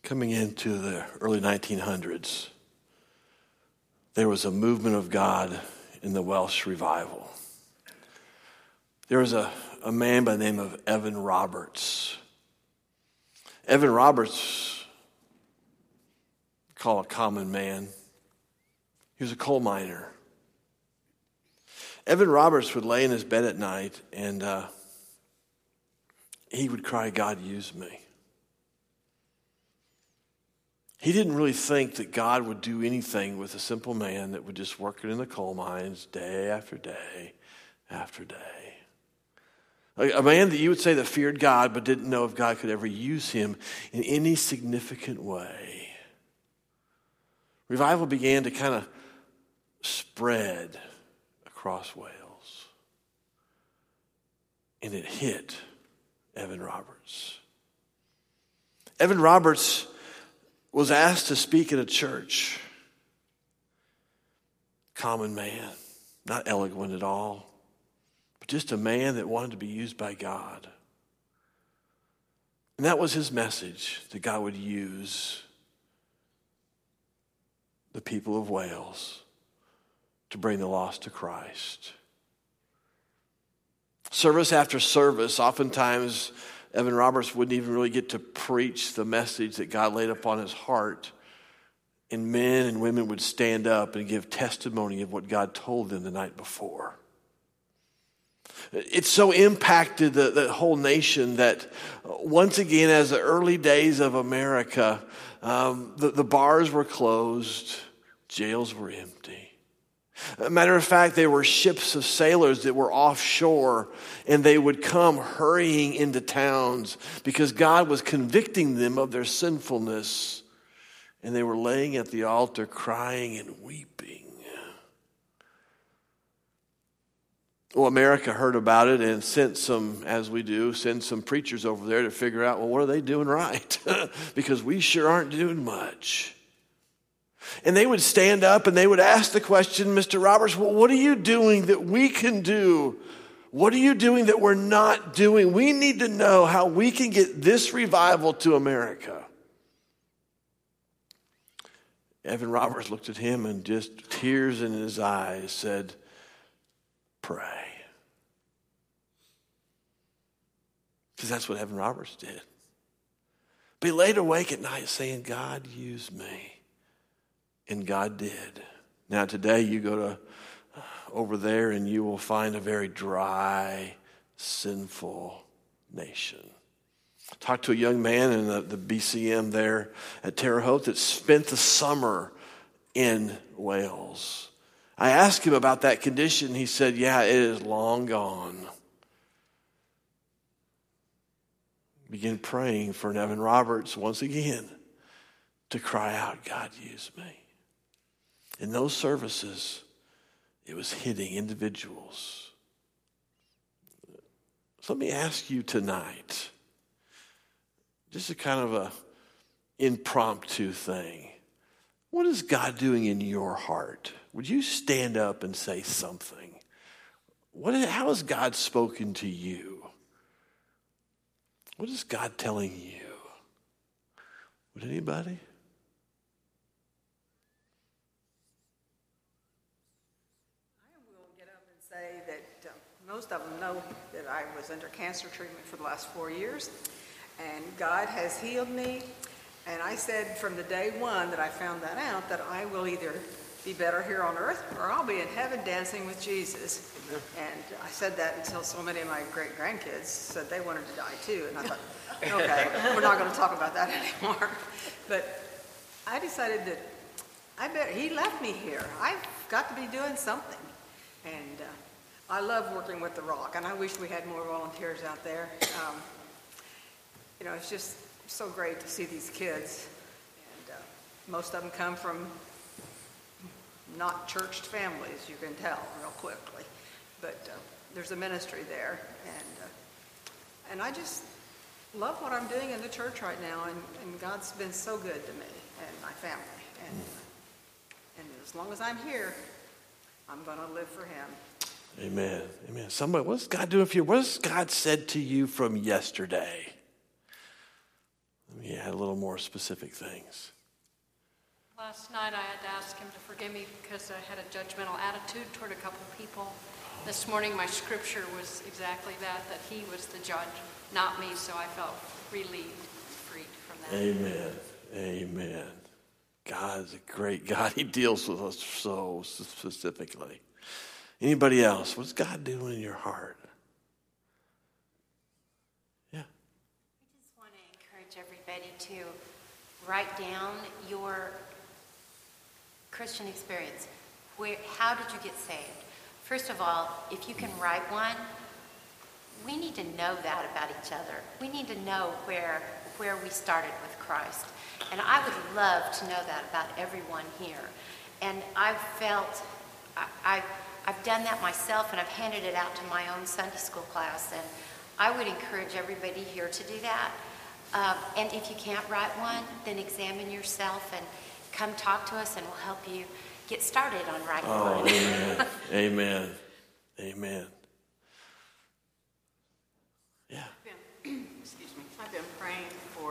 Coming into the early 1900s, there was a movement of God in the Welsh revival. There was a man by the name of Evan Roberts. Evan Roberts, call a common man. He was a coal miner. Evan Roberts would lay in his bed at night and he would cry, "God, use me." He didn't really think that God would do anything with a simple man that would just work in the coal mines day after day after day. A man that you would say that feared God but didn't know if God could ever use him in any significant way. Revival began to kind of spread across Wales. And it hit Evan Roberts. Evan Roberts was asked to speak at a church. Common man, not eloquent at all, but just a man that wanted to be used by God. And that was his message, that God would use the people of Wales to bring the lost to Christ. Service after service, oftentimes Evan Roberts wouldn't even really get to preach the message that God laid upon his heart. And men and women would stand up and give testimony of what God told them the night before. It so impacted the whole nation that once again, as the early days of America, the bars were closed, jails were empty. As a matter of fact, there were ships of sailors that were offshore, and they would come hurrying into towns because God was convicting them of their sinfulness. And they were laying at the altar crying and weeping. Well, America heard about it and sent some, as we do, send some preachers over there to figure out, well, what are they doing right? Because we sure aren't doing much. And they would stand up and they would ask the question, "Mr. Roberts, well, what are you doing that we can do? What are you doing that we're not doing? We need to know how we can get this revival to America." Evan Roberts looked at him and just tears in his eyes said, "Pray." Because that's what Evan Roberts did. But he laid awake at night saying, "God, use me." And God did. Now today you go to over there and you will find a very dry, sinful nation. Talked to a young man in the BCM there at Terre Haute that spent the summer in Wales. I asked him about that condition. He said, "Yeah, it is long gone." Begin praying for Evan Roberts once again to cry out, "God, use me." In those services, it was hitting individuals. So let me ask you tonight, just a kind of a impromptu thing. What is God doing in your heart? Would you stand up and say something? How has God spoken to you? What is God telling you? Would anybody? Say that most of them know that I was under cancer treatment for the last 4 years, and God has healed me. And I said from the day one that I found that out that I will either be better here on earth or I'll be in heaven dancing with Jesus. And I said that until so many of my great grandkids said they wanted to die too. And I thought, okay, we're not going to talk about that anymore. But I decided that he left me here. I've got to be doing something. And I love working with The Rock, and I wish we had more volunteers out there. It's just so great to see these kids. And most of them come from not churched families, you can tell real quickly. But there's a ministry there. And I just love what I'm doing in the church right now, and God's been so good to me and my family. And as long as I'm here, I'm going to live for him. Amen. Amen. Somebody, what's God doing for you? What has God said to you from yesterday? he had a little more specific things. Last night I had to ask him to forgive me because I had a judgmental attitude toward a couple of people. This morning my scripture was exactly that he was the judge, not me, so I felt relieved, freed from that. Amen. Amen. God's a great God. He deals with us so specifically. Anybody else? What's God doing in your heart? Yeah. I just want to encourage everybody to write down your Christian experience. How did you get saved? First of all, if you can write one, we need to know that about each other. We need to know where we started with Christ. And I would love to know that about everyone here. And I've done that myself, and I've handed it out to my own Sunday school class. And I would encourage everybody here to do that. And if you can't write one, then examine yourself and come talk to us, and we'll help you get started on writing one. Amen. Amen. Amen. Yeah. Excuse me. I've been praying for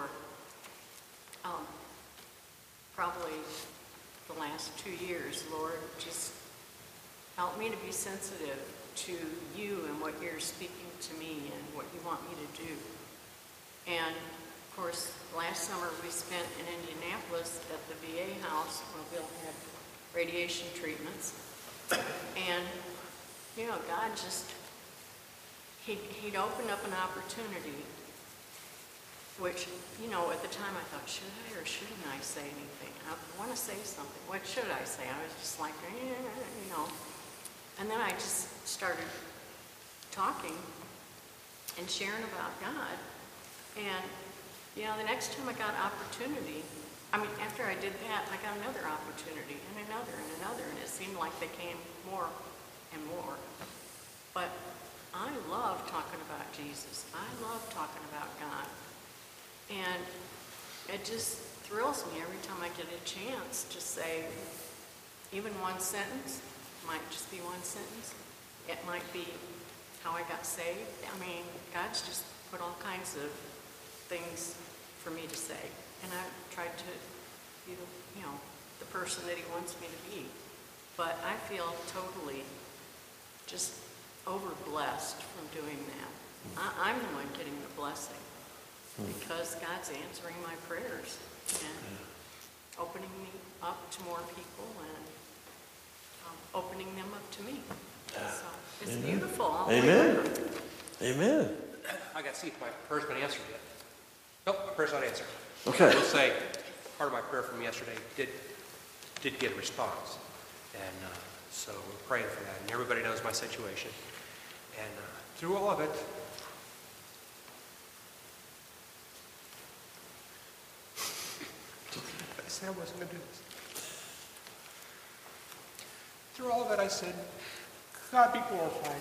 probably the last 2 years. Lord, just help me to be sensitive to you and what you're speaking to me and what you want me to do. And of course, last summer we spent in Indianapolis at the VA house where Bill had radiation treatments. And, God just, he'd opened up an opportunity, which, at the time I thought, should I or shouldn't I say anything? I want to say something. What should I say? I was just like, And then I just started talking and sharing about God. And, the next time I got opportunity, after I did that, I got another opportunity and another, and it seemed like they came more and more. But I love talking about Jesus. I love talking about God. And it just thrills me every time I get a chance to say even one sentence. Might just be one sentence. It might be how I got saved. God's just put all kinds of things for me to say. And I've tried to be the person that he wants me to be. But I feel totally just over-blessed from doing that. I'm the one getting the blessing because God's answering my prayers and opening me up to more people and opening them up to me. So it's Amen. beautiful. All Amen. Amen. I got to see if my prayer's been answered yet. Nope, my prayer's not answered. Okay. I will say, part of my prayer from yesterday did get a response. And so we're praying for that. And everybody knows my situation. And through all of it, I said I wasn't going to do this. Through all of it, I said, God be glorified.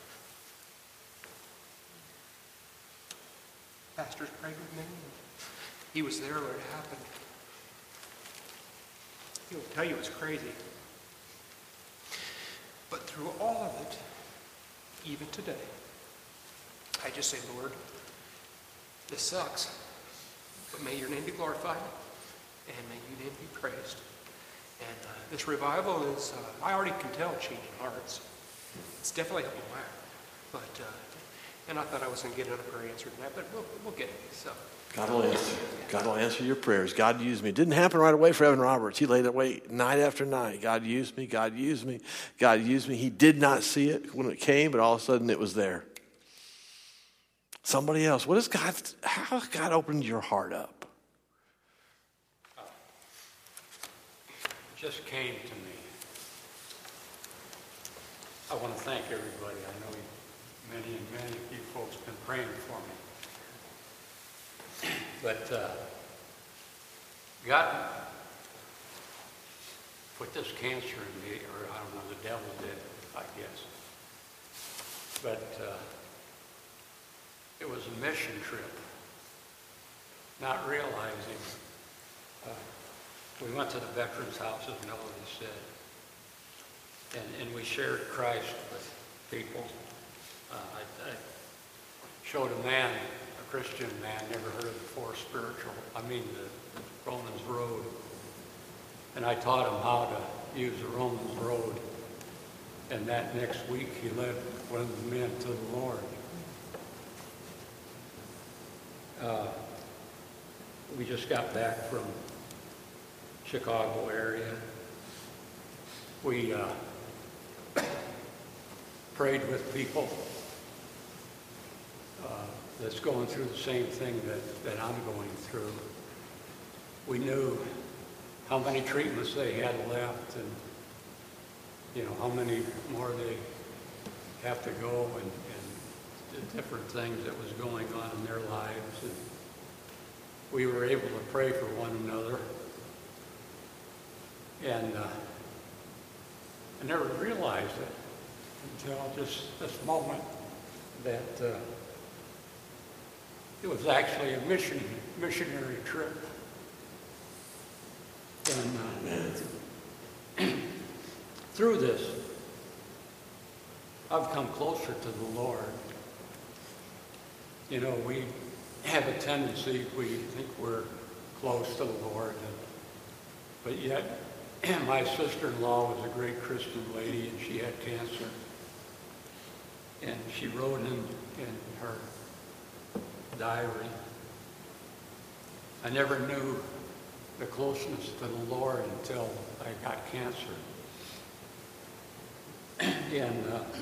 Pastors prayed with me. He was there when it happened. He'll tell you it's crazy. But through all of it, even today, I just say, Lord, this sucks, but may your name be glorified, and may your name be praised. And this revival is, I already can tell, changing hearts. It's definitely helping my heart. But, and I thought I was going to get another prayer answered tonight, but we'll get it. So. God will answer. God will answer your prayers. God used me. It didn't happen right away for Evan Roberts. He laid away night after night. God used me. God used me. God used me. He did not see it when it came, but all of a sudden it was there. Somebody else. How has God opened your heart up? Just came to me. I want to thank everybody. I know many of you folks have been praying for me. But God put this cancer in me, or I don't know, the devil did, I guess. But it was a mission trip, not realizing. We went to the Veterans House, as Melody said, and we shared Christ with people. I showed a man Christian man, never heard of the the Romans Road. And I taught him how to use the Romans Road. And that next week, he led one of the men to the Lord. We just got back from Chicago area. We prayed with people that's going through the same thing that I'm going through. We knew how many treatments they had left and how many more they have to go and the different things that was going on in their lives. And we were able to pray for one another. And I never realized it until just this moment that it was actually a missionary trip. And through this, I've come closer to the Lord. We have a tendency, we think we're close to the Lord, but yet my sister-in-law was a great Christian lady, and she had cancer. And she wrote in her diary, I never knew the closeness to the Lord until I got cancer. And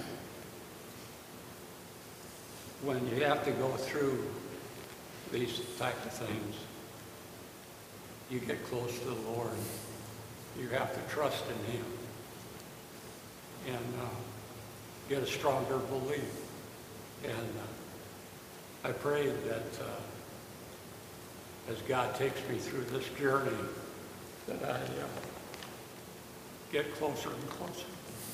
when you have to go through these types of things, you get close to the Lord. You have to trust in Him and get a stronger belief. And I pray that as God takes me through this journey, that I get closer and closer.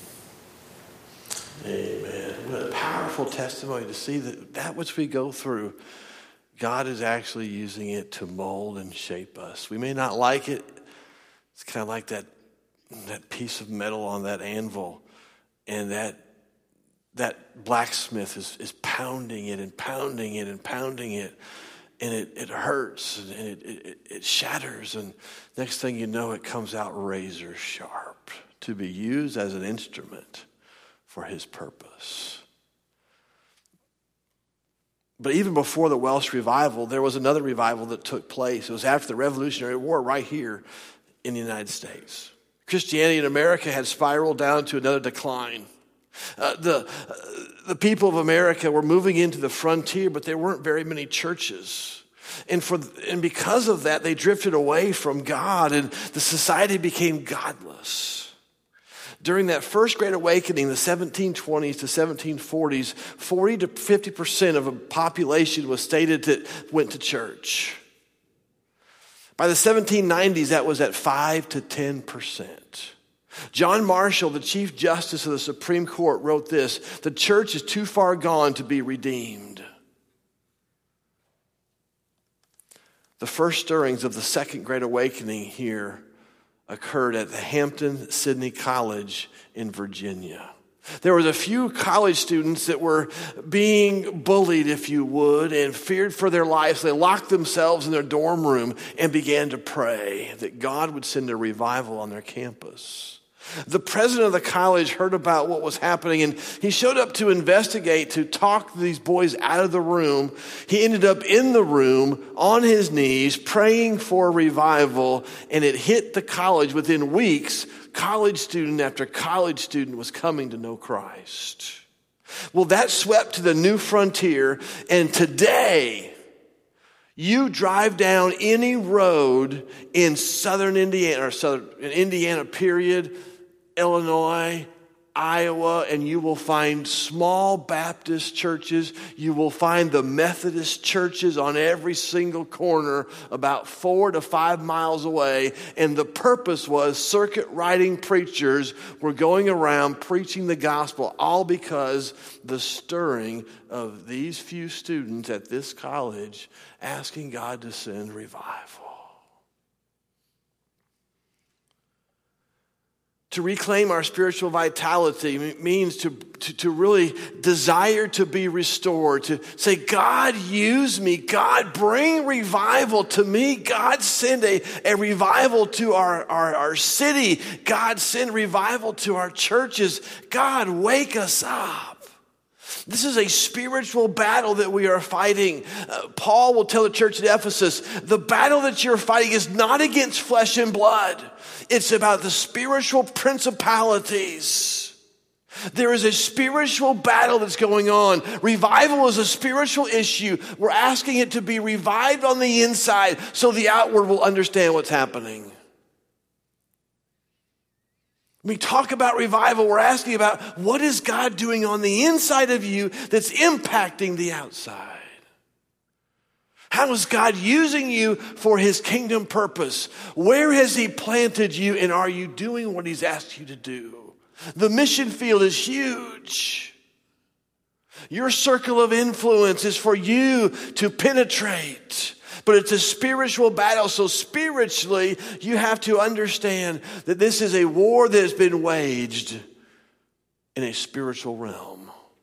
Amen. What a powerful testimony to see that which we go through, God is actually using it to mold and shape us. We may not like it. It's kind of like that piece of metal on that anvil, and that blacksmith is pounding it and pounding it and pounding it, and it hurts and it shatters, and next thing you know, it comes out razor sharp to be used as an instrument for His purpose. But even before the Welsh revival, there was another revival that took place. It was after the Revolutionary War right here in the United States. Christianity in America had spiraled down to another decline. The people of America were moving into the frontier, but there weren't very many churches. And because of that, they drifted away from God, and the society became godless. During that first Great Awakening, the 1720s to 1740s, 40 to 50% of a population was stated that went to church. By the 1790s, that was at 5 to 10%. John Marshall, the Chief Justice of the Supreme Court, wrote this: "The church is too far gone to be redeemed." The first stirrings of the Second Great Awakening here occurred at the Hampton-Sydney College in Virginia. There was a few college students that were being bullied, if you would, and feared for their lives. They locked themselves in their dorm room and began to pray that God would send a revival on their campus. The president of the college heard about what was happening, and he showed up to investigate, to talk these boys out of the room. He ended up in the room on his knees praying for revival, and it hit the college. Within weeks, college student after college student was coming to know Christ. Well, that swept to the new frontier, and today, you drive down any road in southern Indiana, in Indiana period, Illinois, Iowa, and you will find small Baptist churches. You will find the Methodist churches on every single corner about 4 to 5 miles away. And the purpose was circuit riding preachers were going around preaching the gospel, all because the stirring of these few students at this college asking God to send revival. To reclaim our spiritual vitality means to really desire to be restored, to say, God, use me. God, bring revival to me. God, send a revival to our city. God, send revival to our churches. God, wake us up. This is a spiritual battle that we are fighting. Paul will tell the church at Ephesus, the battle that you're fighting is not against flesh and blood. It's about the spiritual principalities. There is a spiritual battle that's going on. Revival is a spiritual issue. We're asking it to be revived on the inside so the outward will understand what's happening. When we talk about revival, we're asking about what is God doing on the inside of you that's impacting the outside? How is God using you for his kingdom purpose? Where has he planted you, and are you doing what he's asked you to do? The mission field is huge. Your circle of influence is for you to penetrate. But it's a spiritual battle. So spiritually, you have to understand that this is a war that has been waged in a spiritual realm.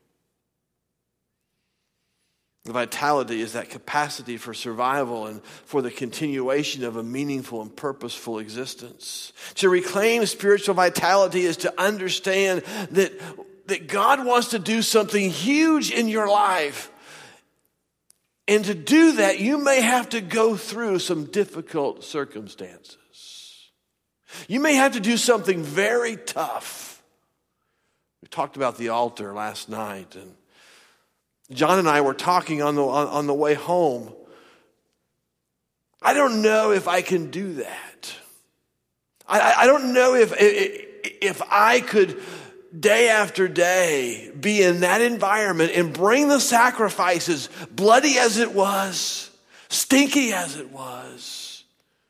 The vitality is that capacity for survival and for the continuation of a meaningful and purposeful existence. To reclaim spiritual vitality is to understand that God wants to do something huge in your life. And to do that, you may have to go through some difficult circumstances. You may have to do something very tough. We talked about the altar last night, and John and I were talking on the way home. I don't know if I can do that. I don't know if I could day after day be in that environment and bring the sacrifices, bloody as it was, stinky as it was,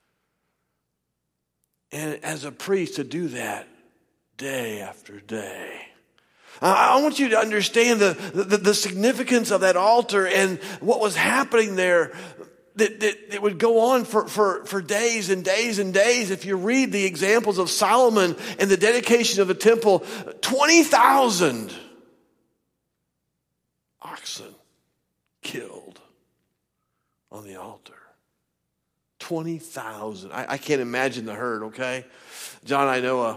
and as a priest to do that day after day. I want you to understand the significance of that altar and what was happening there. That would go on for days and days and days. If you read the examples of Solomon and the dedication of the temple, 20,000 oxen killed on the altar. 20,000. I can't imagine the herd, okay? John, I know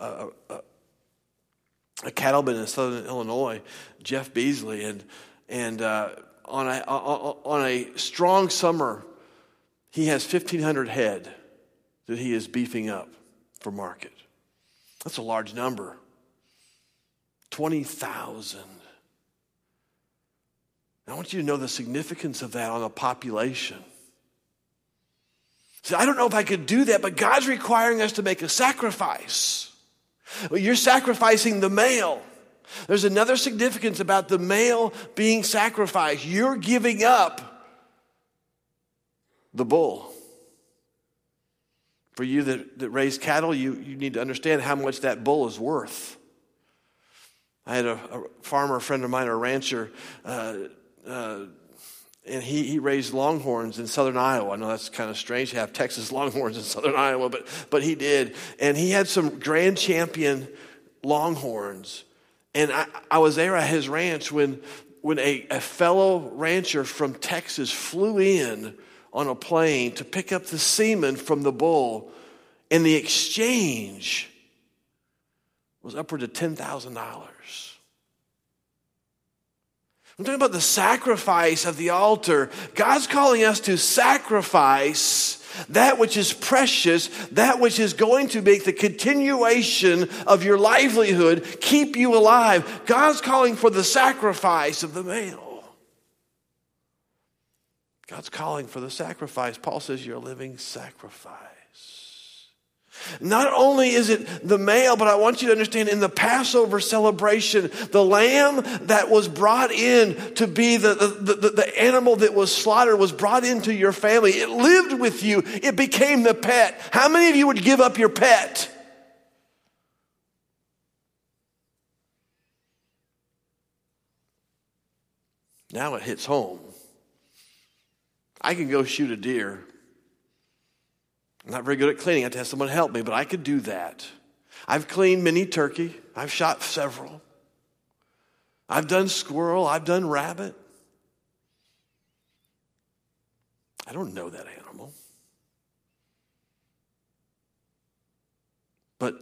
a cattleman in southern Illinois, Jeff Beasley, and on a strong summer, he has 1,500 head that he is beefing up for market. That's a large number. 20,000. I want you to know the significance of that on a population. See, I don't know if I could do that, but God's requiring us to make a sacrifice. Well, you're sacrificing the male. There's another significance about the male being sacrificed. You're giving up the bull. For you that raise cattle, you need to understand how much that bull is worth. I had a farmer friend of mine, a rancher, and he raised longhorns in southern Iowa. I know that's kind of strange to have Texas longhorns in southern Iowa, but he did. And he had some grand champion longhorns. And I was there at his ranch when a fellow rancher from Texas flew in on a plane to pick up the semen from the bull. And the exchange was upward of $10,000. I'm talking about the sacrifice of the altar. God's calling us to sacrifice that which is precious, that which is going to make the continuation of your livelihood keep you alive. God's calling for the sacrifice of the male. God's calling for the sacrifice. Paul says you're a living sacrifice. Not only is it the male, but I want you to understand in the Passover celebration, the lamb that was brought in to be the animal that was slaughtered was brought into your family. It lived with you. It became the pet. How many of you would give up your pet? Now it hits home. I can go shoot a deer. I'm not very good at cleaning. I have to have someone help me, but I could do that. I've cleaned mini turkey. I've shot several. I've done squirrel. I've done rabbit. I don't know that animal. But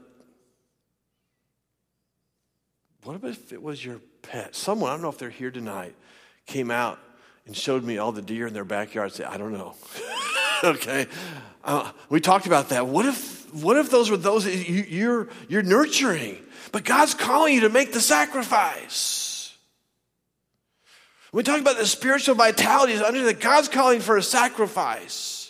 what if it was your pet? Someone, I don't know if they're here tonight, came out and showed me all the deer in their backyard and said, I don't know. Okay. We talked about that. What if those were those you're nurturing, but God's calling you to make the sacrifice? We talk about the spiritual vitality is under that God's calling for a sacrifice.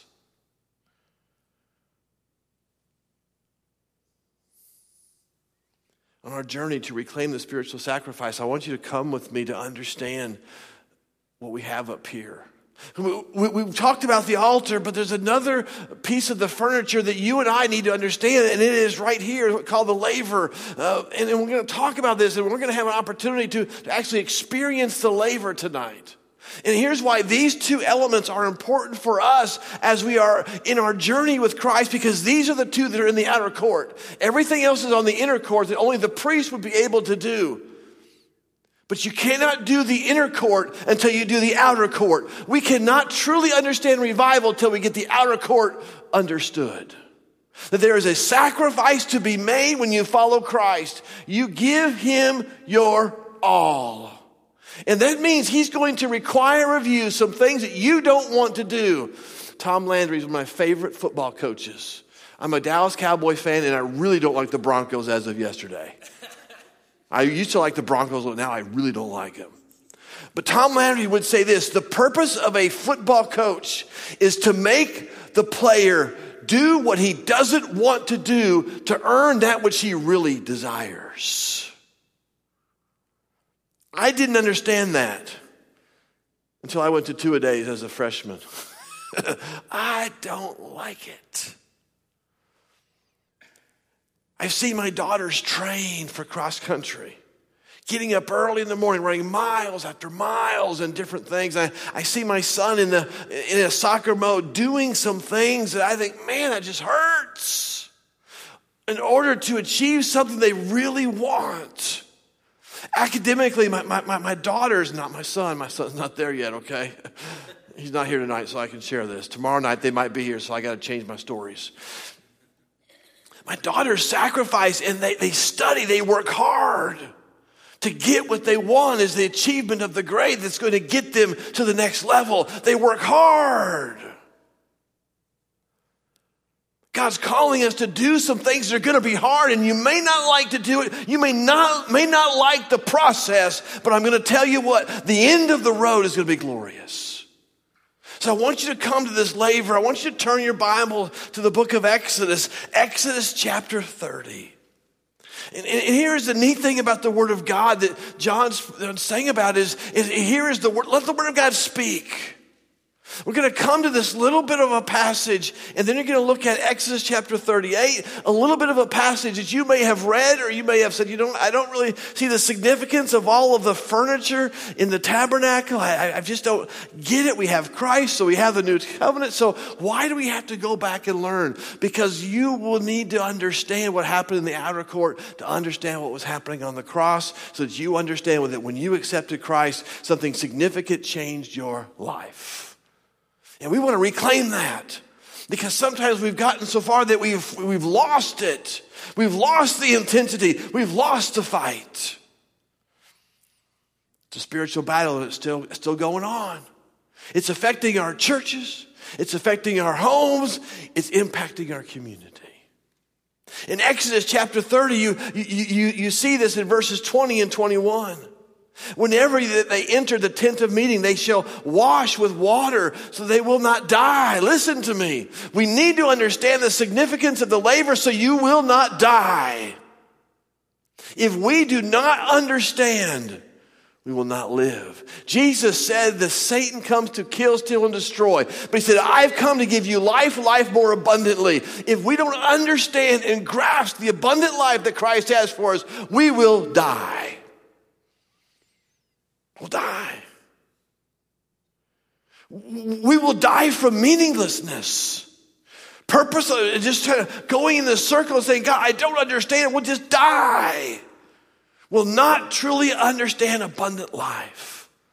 On our journey to reclaim the spiritual sacrifice, I want you to come with me to understand what we have up here. We've talked about the altar, but there's another piece of the furniture that you and I need to understand, and it is right here, called the laver. And we're going to talk about this, and we're going to have an opportunity to actually experience the laver tonight. And here's why these two elements are important for us as we are in our journey with Christ, because these are the two that are in the outer court. Everything else is on the inner court that only the priest would be able to do. But you cannot do the inner court until you do the outer court. We cannot truly understand revival until we get the outer court understood. That there is a sacrifice to be made when you follow Christ. You give him your all. And that means he's going to require of you some things that you don't want to do. Tom Landry is one of my favorite football coaches. I'm a Dallas Cowboy fan, and I really don't like the Broncos as of yesterday. I used to like the Broncos, but now I really don't like them. But Tom Landry would say this: the purpose of a football coach is to make the player do what he doesn't want to do to earn that which he really desires. I didn't understand that until I went to two-a-days as a freshman. I don't like it. I've seen my daughters train for cross country, getting up early in the morning, running miles after miles and different things. I see my son in a soccer mode doing some things that I think, man, that just hurts. In order to achieve something they really want. Academically, my daughter's not my son. My son's not there yet, okay? He's not here tonight, so I can share this. Tomorrow night, they might be here, so I got to change my stories. My daughters sacrifice, and they study. They work hard to get what they want is the achievement of the grade that's going to get them to the next level. They work hard. God's calling us to do some things that are going to be hard, and you may not like to do it. You may not like the process, but I'm going to tell you what, the end of the road is going to be glorious. So I want you to come to this laver. I want you to turn your Bible to the book of Exodus, Exodus chapter 30. And here's the neat thing about the Word of God that John's saying about is here is the Word. Let the Word of God speak. We're going to come to this little bit of a passage, and then you're going to look at Exodus chapter 38, a little bit of a passage that you may have read, or you may have said, I don't really see the significance of all of the furniture in the tabernacle. I just don't get it. We have Christ, so we have the new covenant. So why do we have to go back and learn? Because you will need to understand what happened in the outer court to understand what was happening on the cross, so that you understand that when you accepted Christ, something significant changed your life. And we want to reclaim that, because sometimes we've gotten so far that we've lost it. We've lost the intensity. We've lost the fight. It's a spiritual battle that's still going on. It's affecting our churches. It's affecting our homes. It's impacting our community. In Exodus chapter 30, you see this in verses 20 and 21. Whenever they enter the tent of meeting, they shall wash with water so they will not die. Listen to me. We need to understand the significance of the laver so you will not die. If we do not understand, we will not live. Jesus said that Satan comes to kill, steal, and destroy. But he said, I've come to give you life more abundantly. If we don't understand and grasp the abundant life that Christ has for us, we will die. We'll die. We will die from meaninglessness. purpose of just kind of going in this circle and saying, God, I don't understand, we'll just die, will not truly understand abundant life.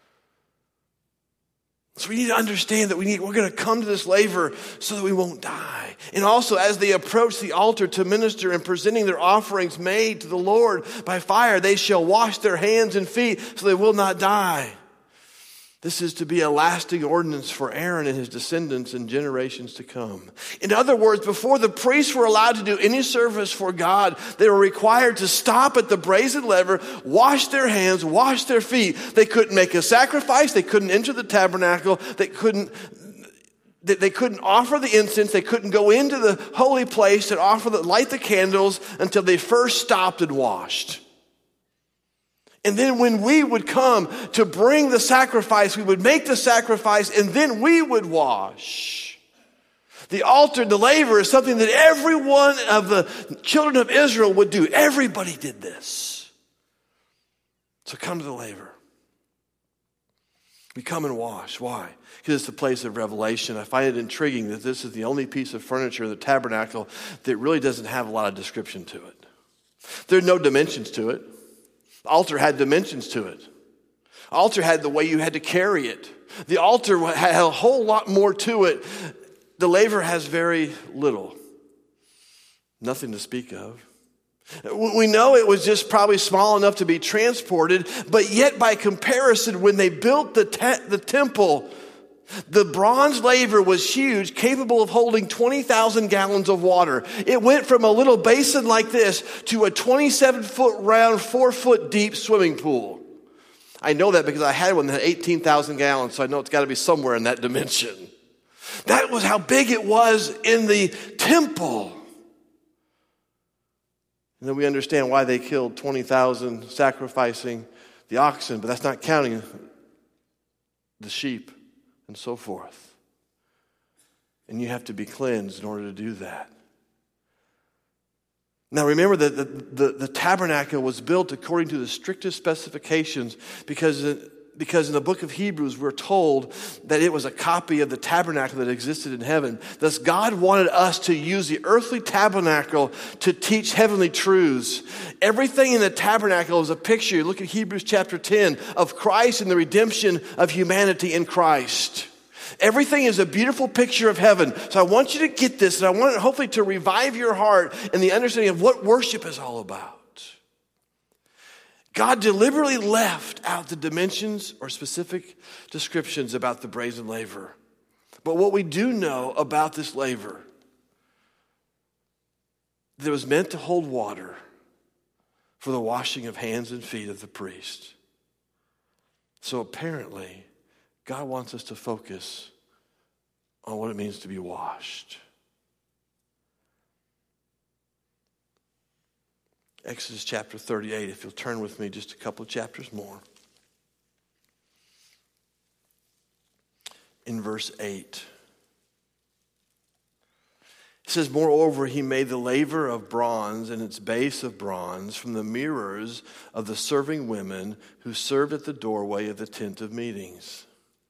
So we need to understand that we're going to come to this laver so that we won't die. And also, as they approach the altar to minister and presenting their offerings made to the Lord by fire, they shall wash their hands and feet so they will not die. This is to be a lasting ordinance for Aaron and his descendants in generations to come. In other words, before the priests were allowed to do any service for God, they were required to stop at the brazen laver, wash their hands, wash their feet. They couldn't make a sacrifice. They couldn't enter the tabernacle. They couldn't offer the incense. They couldn't go into the holy place and light the candles until they first stopped and washed. And then when we would come to bring the sacrifice, we would make the sacrifice, and then we would wash. The altar, the laver, is something that every one of the children of Israel would do. Everybody did this. So come to the laver. We come and wash. Why? Because it's the place of revelation. I find it intriguing that this is the only piece of furniture in the tabernacle that really doesn't have a lot of description to it. There are no dimensions to it. The altar had dimensions to it. The altar had the way you had to carry it. The altar had a whole lot more to it. The laver has very little. Nothing to speak of. We know it was just probably small enough to be transported, but yet by comparison, when they built the temple, the bronze laver was huge, capable of holding 20,000 gallons of water. It went from a little basin like this to a 27-foot round, 4-foot deep swimming pool. I know that because I had one that had 18,000 gallons, so I know it's got to be somewhere in that dimension. That was how big it was in the temple. And then we understand why they killed 20,000 sacrificing the oxen, but that's not counting the sheep and so forth. And you have to be cleansed in order to do that. Now remember that the tabernacle was built according to the strictest specifications because in the book of Hebrews we're told that it was a copy of the tabernacle that existed in heaven. Thus God wanted us to use the earthly tabernacle to teach heavenly truths. Everything in the tabernacle is a picture, look at Hebrews chapter 10, of Christ and the redemption of humanity in Christ. Everything is a beautiful picture of heaven. So I want you to get this, and I want it hopefully to revive your heart in the understanding of what worship is all about. God deliberately left out the dimensions or specific descriptions about the brazen laver. But what we do know about this laver, that it was meant to hold water for the washing of hands and feet of the priest. So apparently, God wants us to focus on what it means to be washed. Exodus chapter 38, if you'll turn with me just a couple of chapters more. In verse 8. It says, moreover, he made the laver of bronze and its base of bronze from the mirrors of the serving women who served at the doorway of the tent of meetings.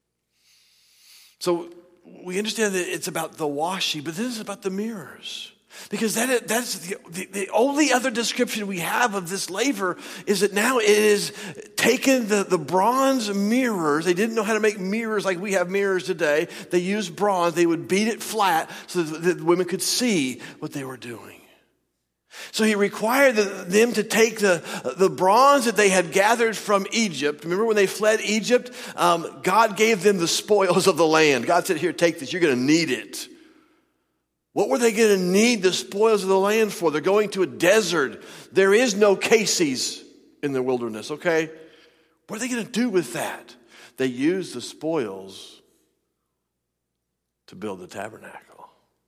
So we understand that it's about the washing, but this is about the mirrors. Because that's the only other description we have of this laver is that now it is taken the bronze mirrors. They didn't know how to make mirrors like we have mirrors today. They used bronze. They would beat it flat so that the women could see what they were doing. So he required them to take the bronze that they had gathered from Egypt. Remember when they fled Egypt? God gave them the spoils of the land. God said, here, take this. You're going to need it. What were they going to need the spoils of the land for? They're going to a desert. There is no Casey's in the wilderness, okay? What are they going to do with that? They used the spoils to build the tabernacle.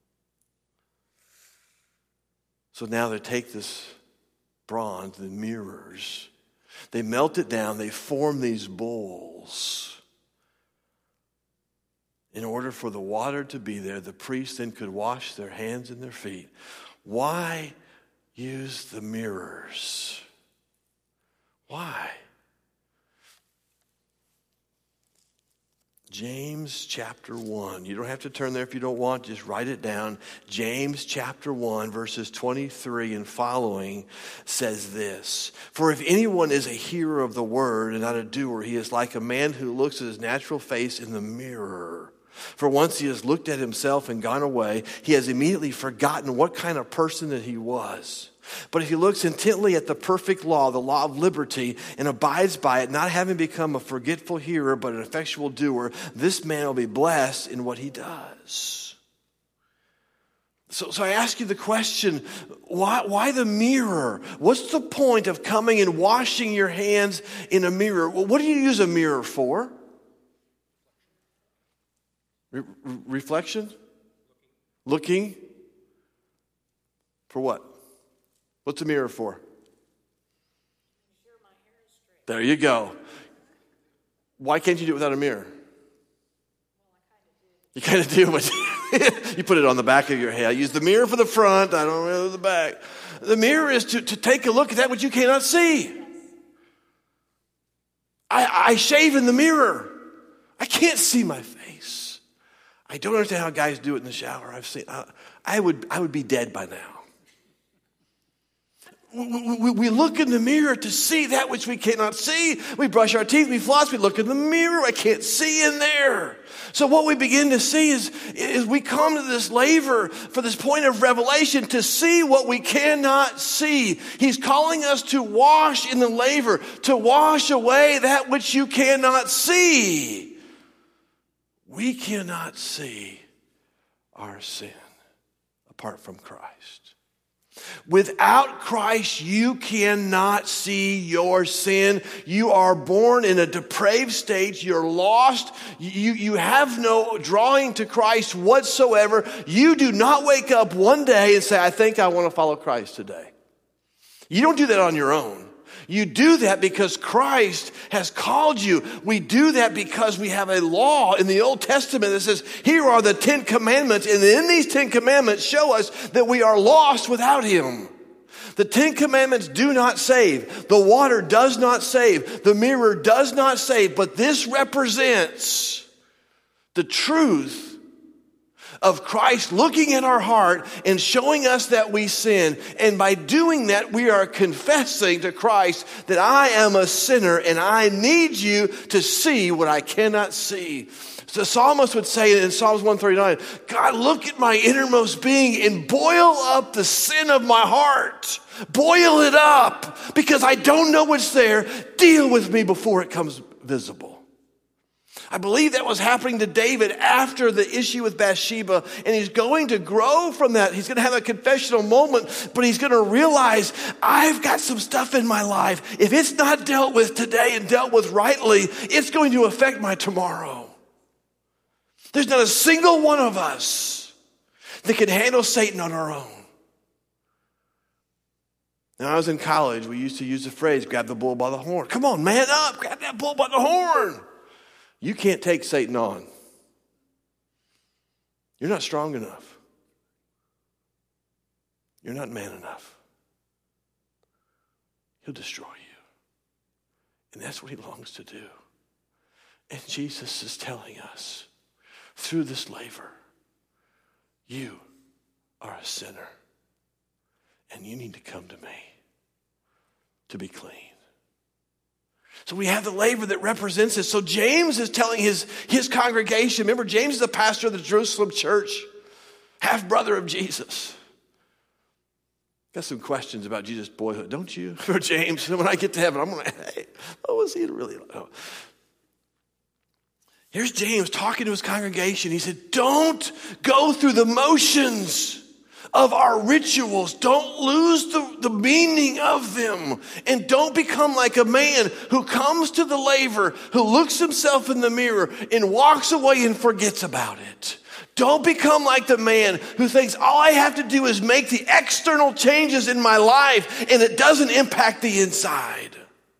So now they take this bronze, the mirrors, they melt it down, they form these bowls. In order for the water to be there, the priest then could wash their hands and their feet. Why use the mirrors? Why? James chapter 1. You don't have to turn there if you don't want. Just write it down. James chapter 1, verses 23 and following says this. For if anyone is a hearer of the word and not a doer, he is like a man who looks at his natural face in the mirror. For once he has looked at himself and gone away, he has immediately forgotten what kind of person that he was. But if he looks intently at the perfect law, the law of liberty, and abides by it, not having become a forgetful hearer, but an effectual doer, this man will be blessed in what he does. So I ask you the question, why the mirror? What's the point of coming and washing your hands in a mirror? Well, what do you use a mirror for? Reflection? Looking? For what? What's a mirror for? There you go. Why can't you do it without a mirror? You kind of do, but you put it on the back of your head. I use the mirror for the front. I don't know the back. The mirror is to take a look at that which you cannot see. I shave in the mirror. I can't see my face. I don't understand how guys do it in the shower. I've seen. I would be dead by now. We look in the mirror to see that which we cannot see. We brush our teeth, we floss, we look in the mirror. I can't see in there. So what we begin to see is we come to this laver for this point of revelation to see what we cannot see. He's calling us to wash in the laver, to wash away that which you cannot see. We cannot see our sin apart from Christ. Without Christ, you cannot see your sin. You are born in a depraved state. You're lost. You have no drawing to Christ whatsoever. You do not wake up one day and say, I think I want to follow Christ today. You don't do that on your own. You do that because Christ has called you. We do that because we have a law in the Old Testament that says, here are the 10 commandments. And in these 10 commandments show us that we are lost without him. The 10 commandments do not save. The water does not save. The mirror does not save. But this represents the truth of Christ looking at our heart and showing us that we sin. And by doing that, we are confessing to Christ that I am a sinner and I need you to see what I cannot see. So the psalmist would say in Psalms 139, God, look at my innermost being and boil up the sin of my heart. Boil it up because I don't know what's there. Deal with me before it comes visible. I believe that was happening to David after the issue with Bathsheba, and he's going to grow from that. He's going to have a confessional moment, but he's going to realize, I've got some stuff in my life. If it's not dealt with today and dealt with rightly, it's going to affect my tomorrow. There's not a single one of us that can handle Satan on our own. When I was in college, we used to use the phrase, grab the bull by the horn. Come on, man up, grab that bull by the horn. You can't take Satan on. You're not strong enough. You're not man enough. He'll destroy you. And that's what he longs to do. And Jesus is telling us through this laver, you are a sinner. And you need to come to me to be clean. So we have the laver that represents this. So James is telling his congregation, remember James is the pastor of the Jerusalem church, half brother of Jesus. Got some questions about Jesus' boyhood, don't you? For James, when I get to heaven, I'm going to, hey, what was he really like? Oh. Here's James talking to his congregation. He said, don't go through the motions of our rituals. Don't lose the meaning of them. And don't become like a man who comes to the laver, who looks himself in the mirror and walks away and forgets about it. Don't become like the man who thinks all I have to do is make the external changes in my life and it doesn't impact the inside.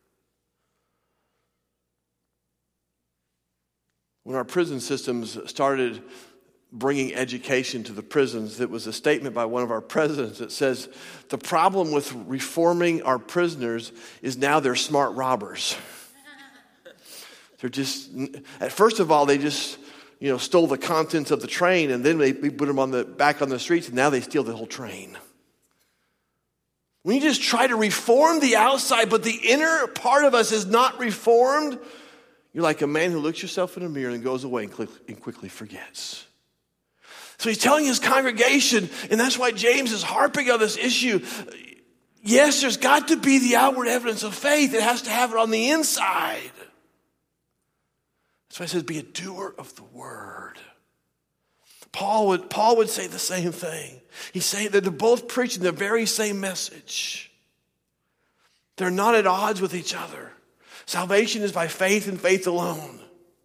When our prison systems started bringing education to the prisons, it was a statement by one of our presidents that says, the problem with reforming our prisoners is now they're smart robbers. They're just, first of all, they just, stole the contents of the train, and then we put them back on the streets, and now they steal the whole train. When you just try to reform the outside, but the inner part of us is not reformed, you're like a man who looks yourself in a mirror and goes away and quickly forgets. So he's telling his congregation, and that's why James is harping on this issue. Yes, there's got to be the outward evidence of faith. It has to have it on the inside. That's why he says, be a doer of the word. Paul would say the same thing. He's saying that they're both preaching the very same message. They're not at odds with each other. Salvation is by faith and faith alone.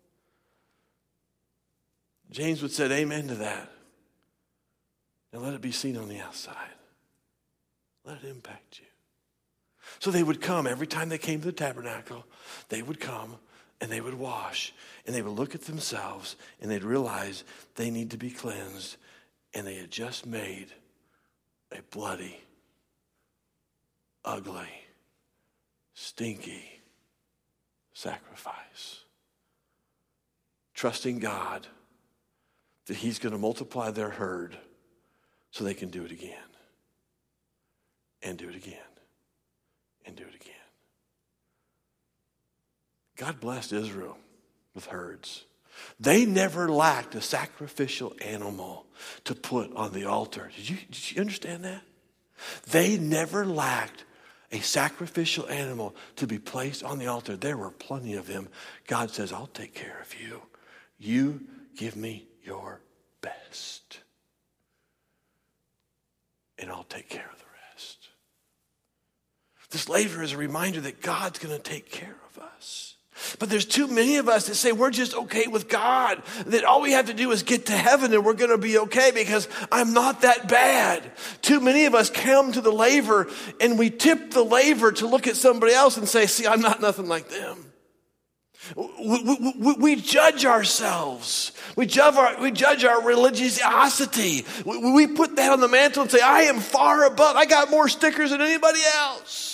James would say amen to that. Now let it be seen on the outside. Let it impact you. So they would come every time they came to the tabernacle. They would come and they would wash. And they would look at themselves and they'd realize they need to be cleansed. And they had just made a bloody, ugly, stinky sacrifice. Trusting God that he's going to multiply their herd so they can do it again. And do it again. And do it again. God blessed Israel with herds. They never lacked a sacrificial animal to put on the altar. Did you understand that? They never lacked a sacrificial animal to be placed on the altar. There were plenty of them. God says, I'll take care of you. You give me your best. And I'll take care of the rest. This laver is a reminder that God's going to take care of us. But there's too many of us that say we're just okay with God, that all we have to do is get to heaven and we're going to be okay because I'm not that bad. Too many of us come to the laver and we tip the laver to look at somebody else and say, see, I'm not nothing like them. We judge ourselves. We judge our religiosity. We put that on the mantle and say, I am far above. I got more stickers than anybody else.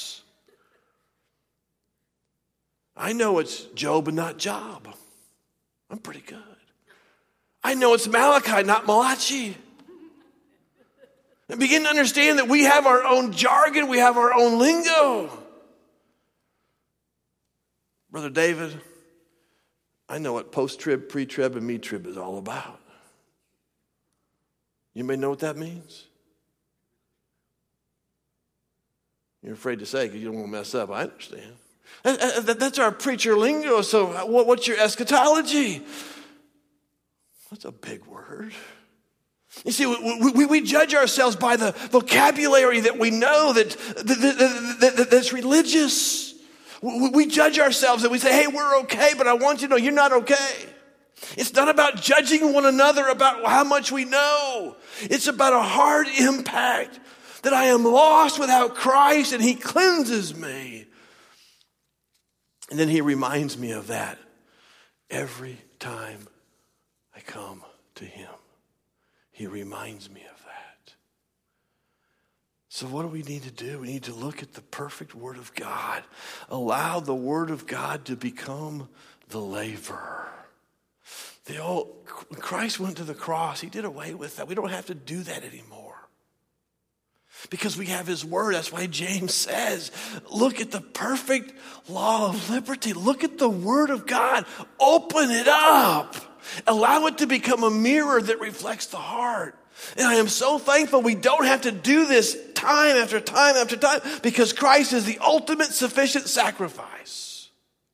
I know it's Job and not Job. I'm pretty good. I know it's Malachi, not Malachi. And begin to understand that we have our own jargon. We have our own lingo. Brother David, I know what post-trib, pre-trib, and mid-trib is all about. You may know what that means. You're afraid to say because you don't want to mess up. I understand. That's our preacher lingo. So what's your eschatology? That's a big word. You see, we judge ourselves by the vocabulary that we know that's religious. We judge ourselves and we say, hey, we're okay, but I want you to know you're not okay. It's not about judging one another about how much we know. It's about a hard impact that I am lost without Christ and he cleanses me. And then he reminds me of that every time I come to him. He reminds me of that. So what do we need to do? We need to look at the perfect Word of God. Allow the Word of God to become the laver. When Christ went to the cross, he did away with that. We don't have to do that anymore. Because we have his word. That's why James says, look at the perfect law of liberty. Look at the word of God. Open it up. Allow it to become a mirror that reflects the heart. And I am so thankful we don't have to do this time after time after time because Christ is the ultimate sufficient sacrifice.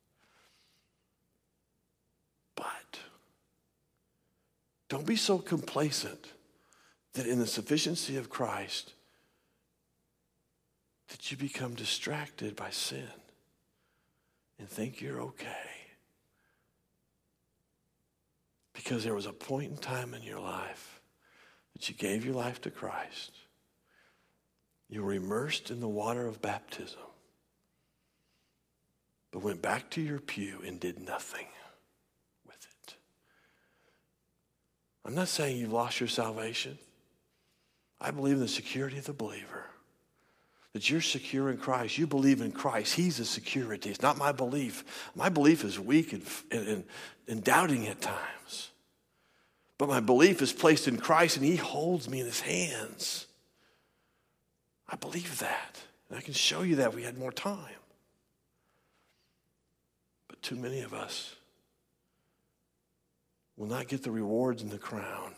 But don't be so complacent that in the sufficiency of Christ that you become distracted by sin and think you're okay. Because there was a point in time in your life that you gave your life to Christ. You were immersed in the water of baptism, but went back to your pew and did nothing with it. I'm not saying you've lost your salvation. I believe in the security of the believer. That you're secure in Christ. You believe in Christ. He's a security. It's not my belief. My belief is weak and doubting at times. But my belief is placed in Christ, and he holds me in his hands. I believe that. And I can show you that if we had more time. But too many of us will not get the rewards and the crown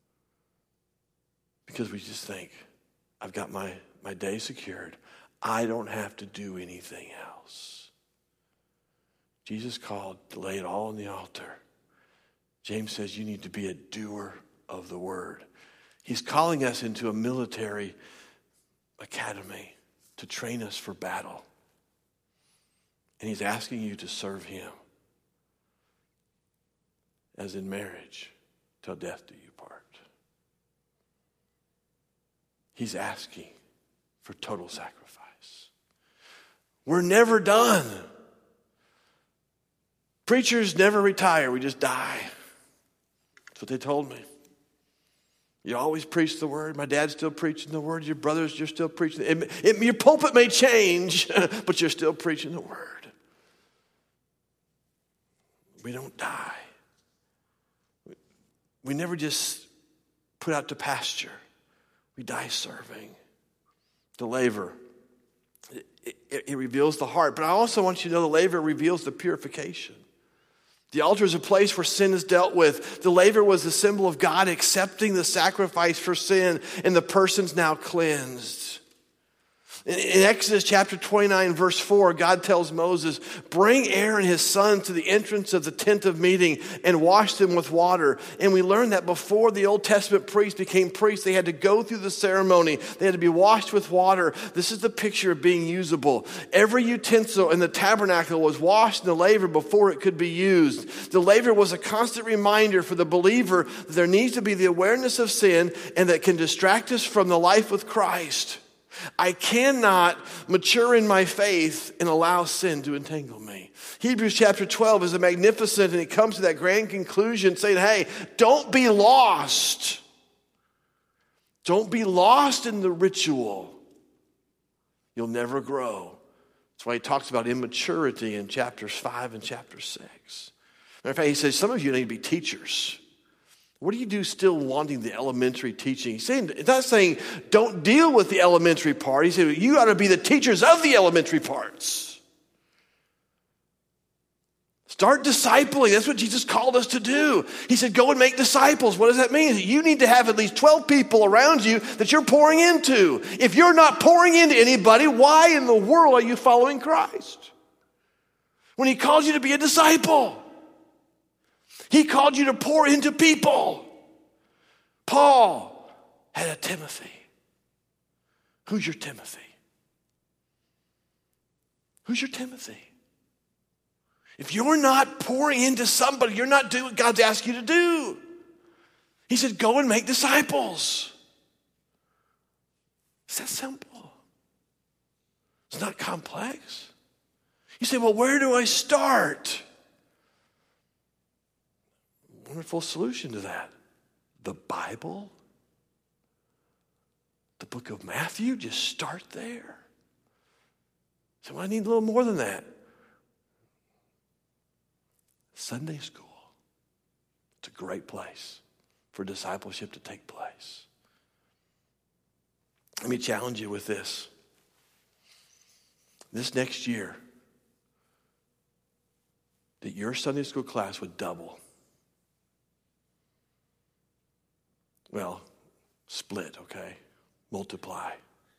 because we just think, I've got my day secured. I don't have to do anything else. Jesus called to lay it all on the altar. James says you need to be a doer of the word. He's calling us into a military academy to train us for battle. And he's asking you to serve him. As in marriage, till death do you part. He's asking for total sacrifice. We're never done. Preachers never retire. We just die. That's what they told me. You always preach the word. My dad's still preaching the word. Your brothers, you're still preaching. Your pulpit may change, but you're still preaching the word. We don't die. We never just put out to pasture. We die serving. The laver, it reveals the heart. But I also want you to know the laver reveals the purification. The altar is a place where sin is dealt with. The laver was the symbol of God accepting the sacrifice for sin, and the person's now cleansed. In Exodus chapter 29, verse 4, God tells Moses, bring Aaron and his son to the entrance of the tent of meeting and wash them with water. And we learned that before the Old Testament priests became priests, they had to go through the ceremony. They had to be washed with water. This is the picture of being usable. Every utensil in the tabernacle was washed in the laver before it could be used. The laver was a constant reminder for the believer that there needs to be the awareness of sin and that can distract us from the life with Christ. I cannot mature in my faith and allow sin to entangle me. Hebrews chapter 12 is a magnificent, and it comes to that grand conclusion saying, hey, don't be lost. Don't be lost in the ritual. You'll never grow. That's why he talks about immaturity in chapters 5 and chapter 6. Matter of fact, he says some of you need to be teachers. What do you do still wanting the elementary teaching? He's not saying don't deal with the elementary part. He said you ought to be the teachers of the elementary parts. Start discipling. That's what Jesus called us to do. He said go and make disciples. What does that mean? You need to have at least 12 people around you that you're pouring into. If you're not pouring into anybody, why in the world are you following Christ? When he calls you to be a disciple. He called you to pour into people. Paul had a Timothy. Who's your Timothy? Who's your Timothy? If you're not pouring into somebody, you're not doing what God's asked you to do. He said, go and make disciples. It's that simple. It's not complex. You say, well, where do I start? Wonderful solution to that. The Bible, the book of Matthew, just start there. So I need a little more than that. Sunday school. It's a great place for discipleship to take place. Let me challenge you with this. This next year, that your Sunday school class would double. Well, split, okay? Multiply.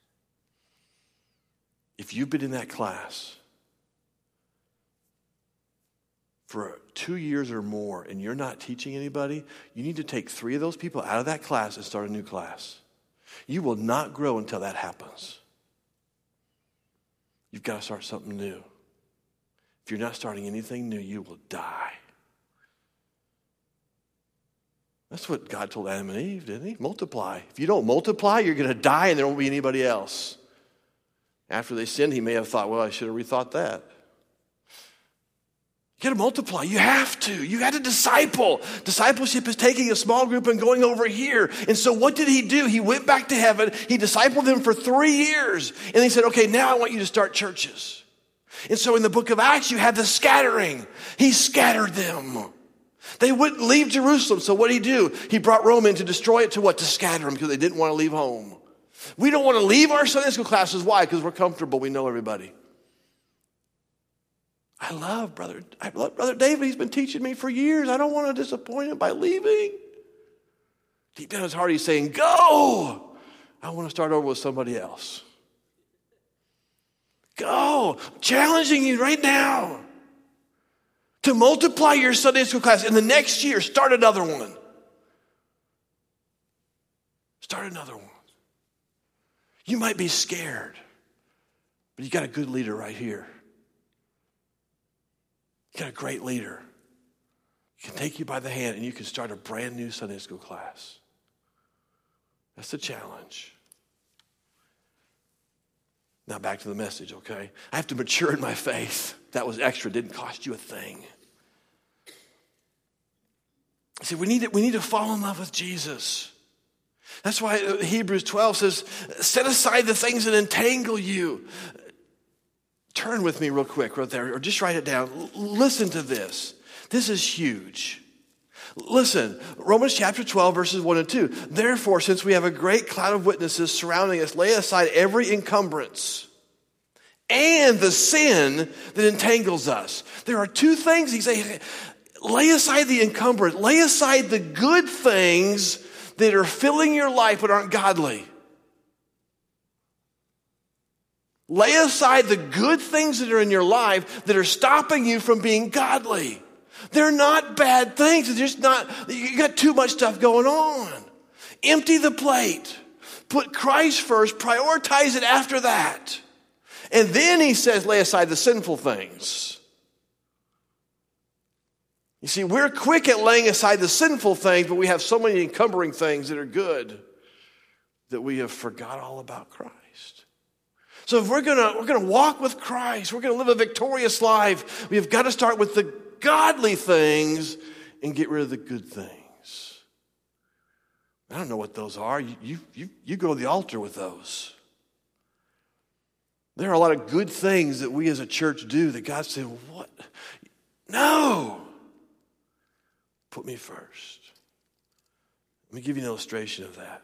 If you've been in that class for 2 years or more and you're not teaching anybody, you need to take 3 of those people out of that class and start a new class. You will not grow until that happens. You've got to start something new. If you're not starting anything new, you will die. That's what God told Adam and Eve, didn't he? Multiply. If you don't multiply, you're going to die and there won't be anybody else. After they sinned, he may have thought, well, I should have rethought that. You got to multiply. You have to. You got to disciple. Discipleship is taking a small group and going over here. And so what did he do? He went back to heaven. He discipled them for 3 years. And he said, okay, now I want you to start churches. And so in the book of Acts, you have the scattering. He scattered them. They wouldn't leave Jerusalem. So what did he do? He brought Rome in to destroy it, to what? To scatter them, because they didn't want to leave home. We don't want to leave our Sunday school classes. Why? Because we're comfortable. We know everybody. I love Brother David. He's been teaching me for years. I don't want to disappoint him by leaving. Deep down in his heart, he's saying, go. I want to start over with somebody else. Go. I'm challenging you right now to multiply your Sunday school class. In the next year, start another one. Start another one. You might be scared, but you got a good leader right here. You got a great leader. He can take you by the hand and you can start a brand new Sunday school class. That's the challenge. Now back to the message, okay? I have to mature in my faith. That was extra. It didn't cost you a thing. See, we need to fall in love with Jesus. That's why Hebrews 12 says, set aside the things that entangle you. Turn with me real quick right there, or just write it down. Listen to this. This is huge. Listen, Romans chapter 12, verses 1 and 2. Therefore, since we have a great cloud of witnesses surrounding us, lay aside every encumbrance and the sin that entangles us. There are two things he says. Lay aside the encumbrance. Lay aside the good things that are filling your life but aren't godly. Lay aside the good things that are in your life that are stopping you from being godly. They're not bad things. They're just not, you got too much stuff going on. Empty the plate. Put Christ first. Prioritize it after that. And then he says, lay aside the sinful things. You see, we're quick at laying aside the sinful things, but we have so many encumbering things that are good that we have forgot all about Christ. So if we're gonna walk with Christ, we're gonna live a victorious life, we have got to start with the godly things and get rid of the good things. I don't know what those are. You go to the altar with those. There are a lot of good things that we as a church do that God said, what? No. Put me first. Let me give you an illustration of that.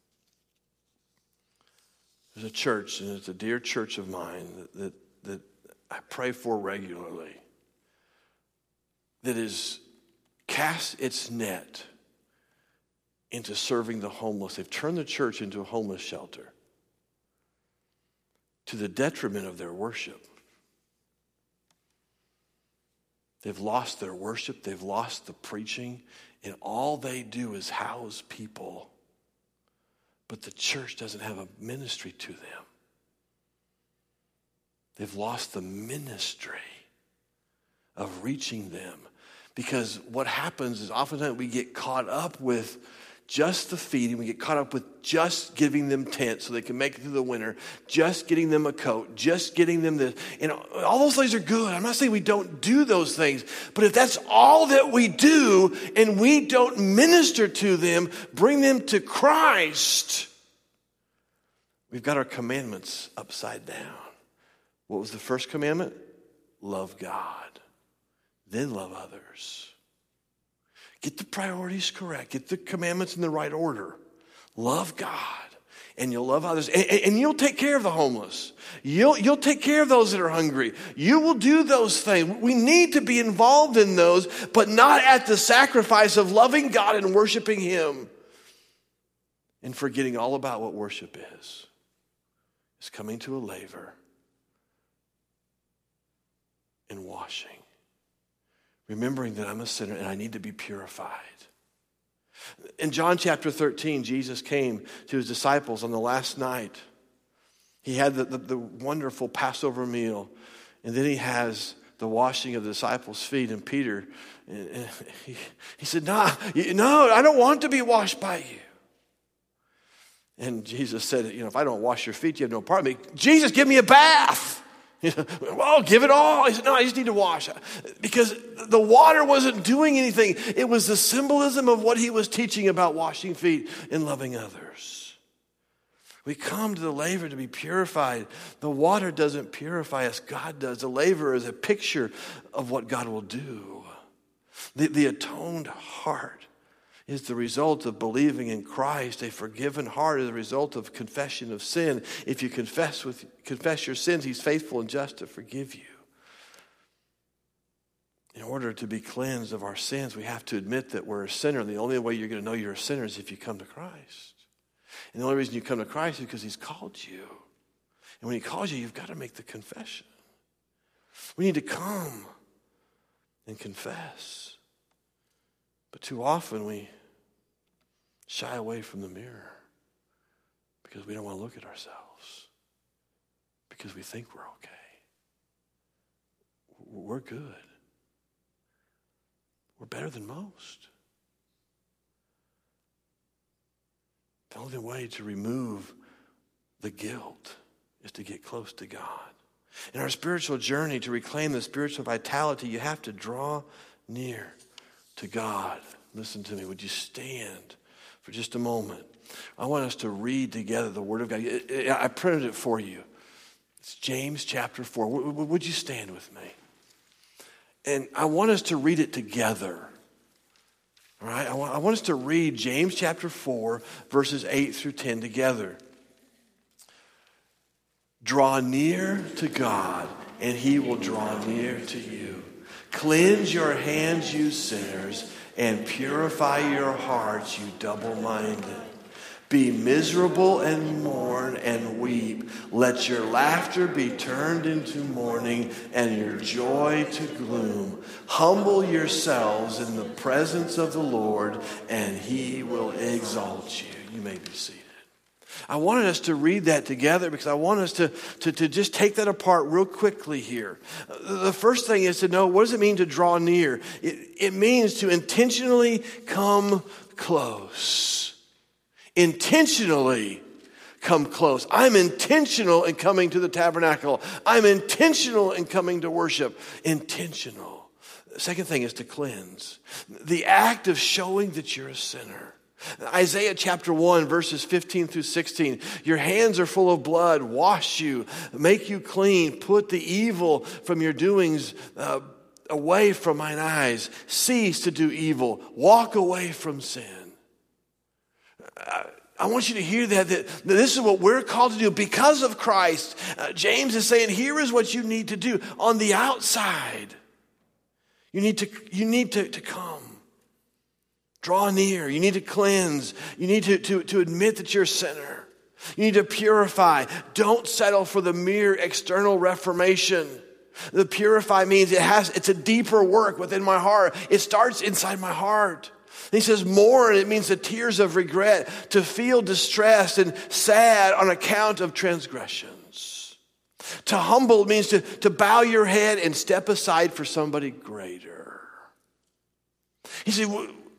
There's a church, and it's a dear church of mine that I pray for regularly, that has cast its net into serving the homeless. They've turned the church into a homeless shelter to the detriment of their worship. They've lost their worship. They've lost the preaching. And all they do is house people. But the church doesn't have a ministry to them. They've lost the ministry of reaching them. Because what happens is oftentimes we get caught up with just the feeding. We get caught up with just giving them tents so they can make it through the winter. Just getting them a coat. Just getting them this. And all those things are good. I'm not saying we don't do those things. But if that's all that we do and we don't minister to them, bring them to Christ, we've got our commandments upside down. What was the first commandment? Love God. Then love others. Get the priorities correct. Get the commandments in the right order. Love God. And you'll love others. And you'll take care of the homeless. You'll take care of those that are hungry. You will do those things. We need to be involved in those, but not at the sacrifice of loving God and worshiping Him. And forgetting all about what worship is. It's coming to a laver and washing. Remembering that I'm a sinner and I need to be purified. In John chapter 13, Jesus came to his disciples on the last night. He had the wonderful Passover meal. And then he has the washing of the disciples' feet. And Peter, he said, no, I don't want to be washed by you. And Jesus said, if I don't wash your feet, you have no part of me. Jesus, give me a bath. Well, give it all. He said, no, I just need to wash. Because the water wasn't doing anything. It was the symbolism of what he was teaching about washing feet and loving others. We come to the laver to be purified. The water doesn't purify us. God does. The laver is a picture of what God will do. The atoned heart is the result of believing in Christ. A forgiven heart is the result of confession of sin. If you confess your sins, he's faithful and just to forgive you. In order to be cleansed of our sins, we have to admit that we're a sinner. And the only way you're going to know you're a sinner is if you come to Christ. And the only reason you come to Christ is because he's called you. And when he calls you, you've got to make the confession. We need to come and confess. But too often we shy away from the mirror because we don't want to look at ourselves, because we think we're okay. We're good. We're better than most. The only way to remove the guilt is to get close to God. In our spiritual journey, to reclaim the spiritual vitality, you have to draw near to God. Listen to me. Would you stand for just a moment? I want us to read together the Word of God. I printed it for you. It's James chapter 4. Would you stand with me? And I want us to read it together. All right? I want us to read James chapter 4, verses 8 through 10 together. Draw near to God, and he will draw near to you. Cleanse your hands, you sinners, and purify your hearts, you double-minded. Be miserable and mourn and weep. Let your laughter be turned into mourning and your joy to gloom. Humble yourselves in the presence of the Lord, and he will exalt you. You may be seated. I wanted us to read that together because I want us to just take that apart real quickly here. The first thing is to know, what does it mean to draw near? It means to intentionally come close. Intentionally come close. I'm intentional in coming to the tabernacle. I'm intentional in coming to worship. Intentional. The second thing is to cleanse. The act of showing that you're a sinner. Isaiah chapter 1, verses 15 through 16. Your hands are full of blood. Wash you. Make you clean. Put the evil from your doings away from mine eyes. Cease to do evil. Walk away from sin. I want you to hear that this is what we're called to do because of Christ. James is saying, here is what you need to do. On the outside, you need to come. Draw near. You need to cleanse. You need to admit that you're a sinner. You need to purify. Don't settle for the mere external reformation. The purify means it's a deeper work within my heart. It starts inside my heart. And he says mourn, it means the tears of regret, to feel distressed and sad on account of transgressions. To humble means to bow your head and step aside for somebody greater. He said,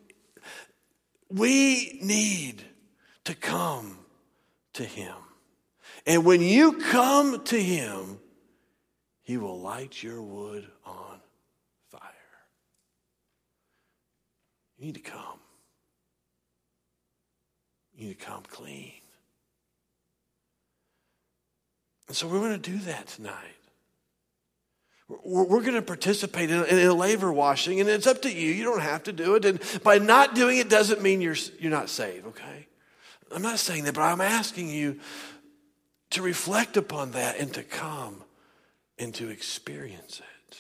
we need to come to him. And when you come to him, he will light your wood on fire. You need to come. You need to come clean. And so we're going to do that tonight. We're going to participate in a laver washing, and it's up to you. You don't have to do it. And by not doing it doesn't mean you're not saved, okay? I'm not saying that, but I'm asking you to reflect upon that and to come and to experience it.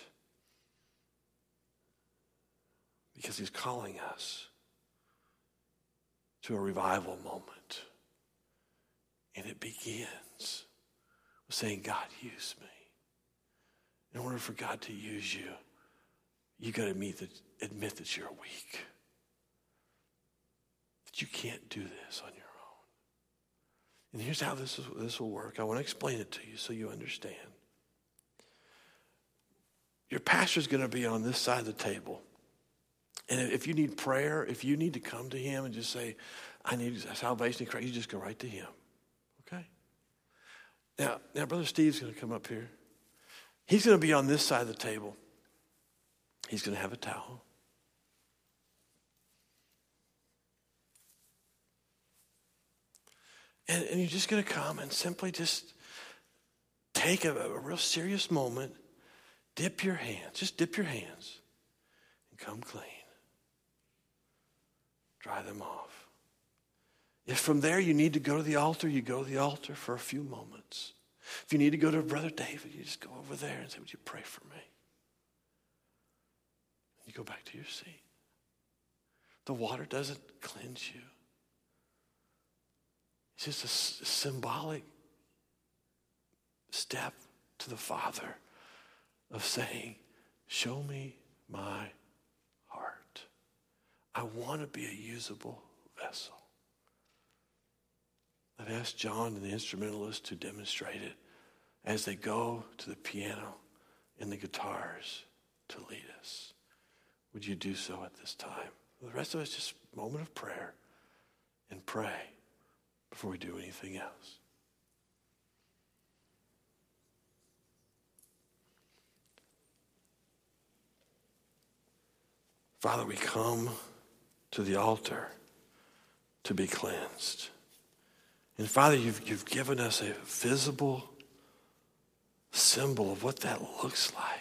Because he's calling us to a revival moment. And it begins with saying, God, use me. In order for God to use you, you got to admit that you're weak. That you can't do this on your own. And here's how this will work. I want to explain it to you so you understand. Your pastor's going to be on this side of the table. And if you need prayer, if you need to come to him and just say, I need salvation in Christ, you just go right to him. Okay? Now Brother Steve's going to come up here. He's going to be on this side of the table. He's going to have a towel. And you're just going to come and simply just take a real serious moment, dip your hands, just dip your hands, and come clean. Dry them off. If from there you need to go to the altar, you go to the altar for a few moments. If you need to go to Brother David, you just go over there and say, would you pray for me? You go back to your seat. The water doesn't cleanse you. It's just a symbolic step to the Father of saying, show me my heart. I want to be a usable vessel. I've asked John and the instrumentalist to demonstrate it as they go to the piano and the guitars to lead us. Would you do so at this time? The rest of us, just a moment of prayer and pray before we do anything else. Father, we come to the altar to be cleansed. And Father, you've given us a visible symbol of what that looks like.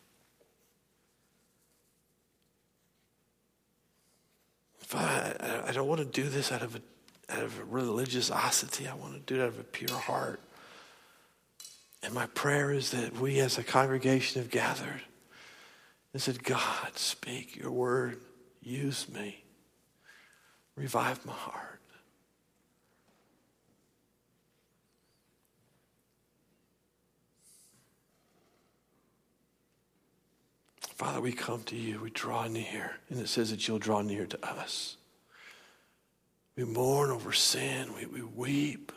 Father, I don't want to do this out of a religiosity. I want to do it out of a pure heart. And my prayer is that we as a congregation have gathered and said, God, speak your word. Use me. Revive my heart. Father, we come to you. We draw near. And it says that you'll draw near to us. We mourn over sin. We weep.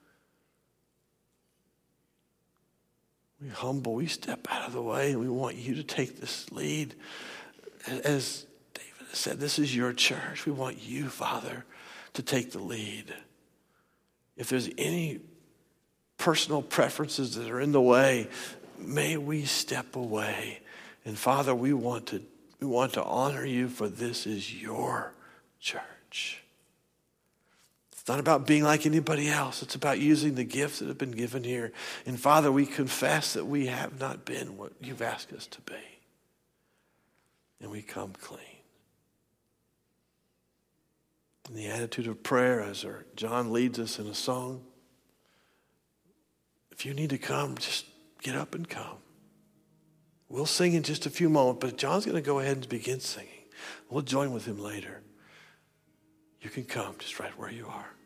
We humble. We step out of the way. And we want you to take this lead. As David said, this is your church. We want you, Father, to take the lead. If there's any personal preferences that are in the way, may we step away. And Father, we want to honor you, for this is your church. It's not about being like anybody else. It's about using the gifts that have been given here. And Father, we confess that we have not been what you've asked us to be. And we come clean. In the attitude of prayer, as John leads us in a song, if you need to come, just get up and come. We'll sing in just a few moments, but John's going to go ahead and begin singing. We'll join with him later. You can come just right where you are.